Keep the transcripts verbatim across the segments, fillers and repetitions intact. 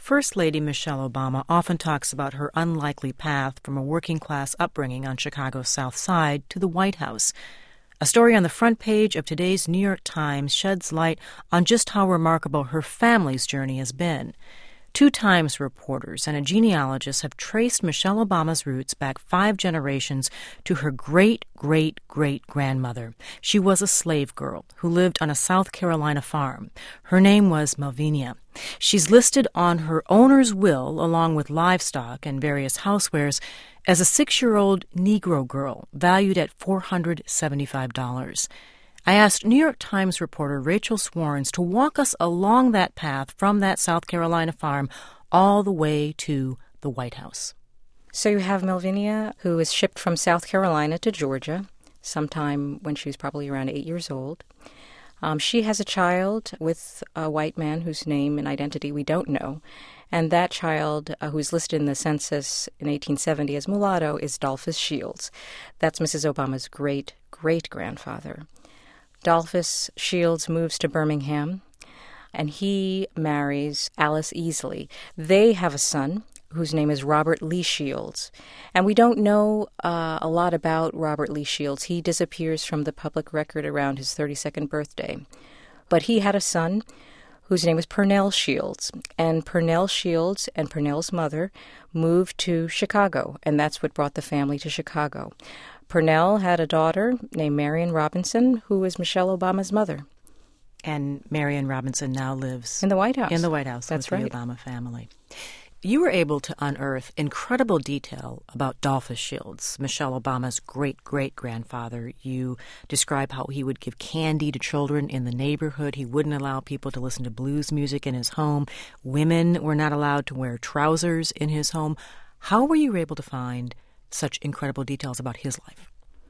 First Lady Michelle Obama often talks about her unlikely path from a working-class upbringing on Chicago's South Side to the White House. A story on the front page of today's New York Times sheds light on just how remarkable her family's journey has been. Two Times reporters and a genealogist have traced Michelle Obama's roots back five generations to her great-great-great-grandmother. She was a slave girl who lived on a South Carolina farm. Her name was Melvinia. She's listed on her owner's will, along with livestock and various housewares, as a six-year-old Negro girl valued at four hundred seventy-five dollars. I asked New York Times reporter Rachel Swarns to walk us along that path from that South Carolina farm all the way to the White House. So you have Melvinia, who was shipped from South Carolina to Georgia sometime when she was probably around eight years old. Um, she has a child with a white man whose name and identity we don't know, and that child, uh, who's listed in the census in eighteen seventy as mulatto, is Dolphus Shields. That's Missus Obama's great-great-grandfather. Dolphus Shields moves to Birmingham, and he marries Alice Easley. They have a son whose name is Robert Lee Shields. And we don't know uh, a lot about Robert Lee Shields. He disappears from the public record around his thirty-second birthday. But he had a son whose name was Purnell Shields. And Purnell Shields and Purnell's mother moved to Chicago, and that's what brought the family to Chicago. Purnell had a daughter named Marion Robinson, who was Michelle Obama's mother. And Marion Robinson now lives in the White House. In the White House That's with right. the Obama family. You were able to unearth incredible detail about Dolphus Shields, Michelle Obama's great-great-grandfather. You describe how he would give candy to children in the neighborhood. He wouldn't allow people to listen to blues music in his home. Women were not allowed to wear trousers in his home. How were you able to find such incredible details about his life?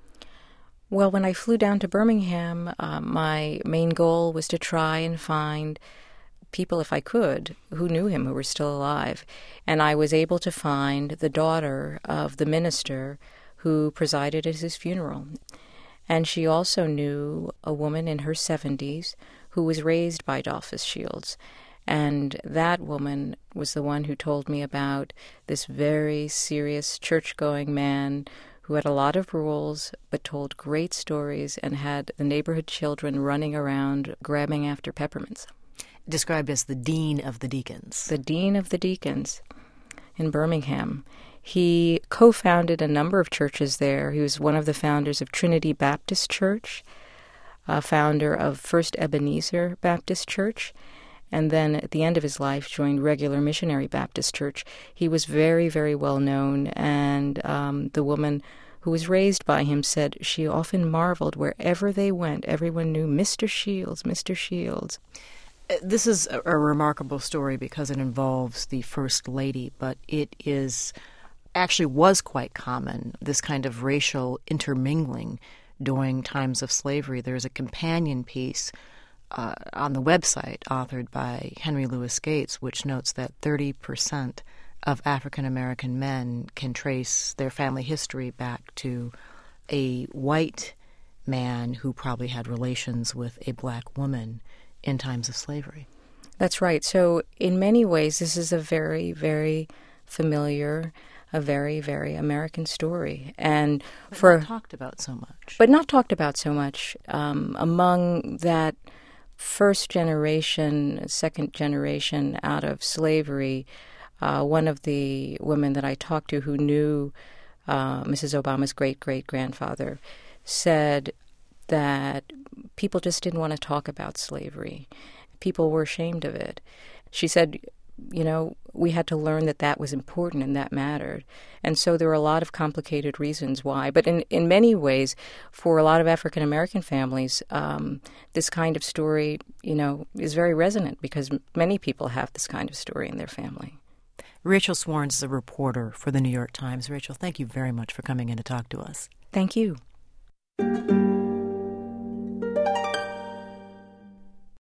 Well, when I flew down to Birmingham, uh, my main goal was to try and find people, if I could, who knew him, who were still alive. And I was able to find the daughter of the minister who presided at his funeral. And she also knew a woman in her seventies who was raised by Dolphus Shields. And that woman was the one who told me about this very serious church-going man who had a lot of rules but told great stories and had the neighborhood children running around grabbing after peppermints. Described as the dean of the deacons. The dean of the deacons in Birmingham. He co-founded a number of churches there. He was one of the founders of Trinity Baptist Church, a founder of First Ebenezer Baptist Church, and then at the end of his life joined Regular Missionary Baptist Church. He was very, very well known, and um, the woman who was raised by him said she often marveled wherever they went, everyone knew Mister Shields, Mister Shields. This is a, a remarkable story because it involves the First Lady, but it is actually was quite common, this kind of racial intermingling during times of slavery. There's a companion piece Uh, on the website authored by Henry Louis Gates, which notes that thirty percent of African-American men can trace their family history back to a white man who probably had relations with a black woman in times of slavery. That's right. So in many ways, this is a very, very familiar, a very, very American story. And but for not talked about so much. But not talked about so much. Um, among that first generation, second generation out of slavery, uh, one of the women that I talked to who knew uh, Missus Obama's great-great-grandfather said that people just didn't want to talk about slavery. People were ashamed of it. She said, you know, we had to learn that that was important and that mattered. And so there were a lot of complicated reasons why. But in, in many ways, for a lot of African-American families, um, this kind of story, you know, is very resonant because many people have this kind of story in their family. Rachel Swarns is a reporter for the New York Times. Rachel, thank you very much for coming in to talk to us. Thank you.